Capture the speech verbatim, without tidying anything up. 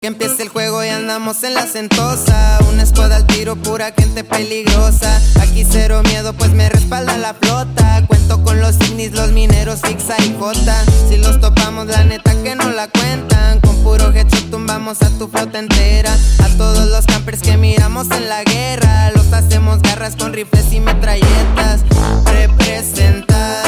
Que empiece el juego y andamos en la sentosa. Una escuadra al tiro, pura gente peligrosa. Aquí cero miedo, pues me respalda la flota. Cuento con los ignis, los mineros, Fixa y Jota. Si los topamos, la neta que no la cuentan. Con puro headshot tumbamos a tu flota entera. A todos los campers que miramos en la guerra, los hacemos garras con rifles y metralletas. Representar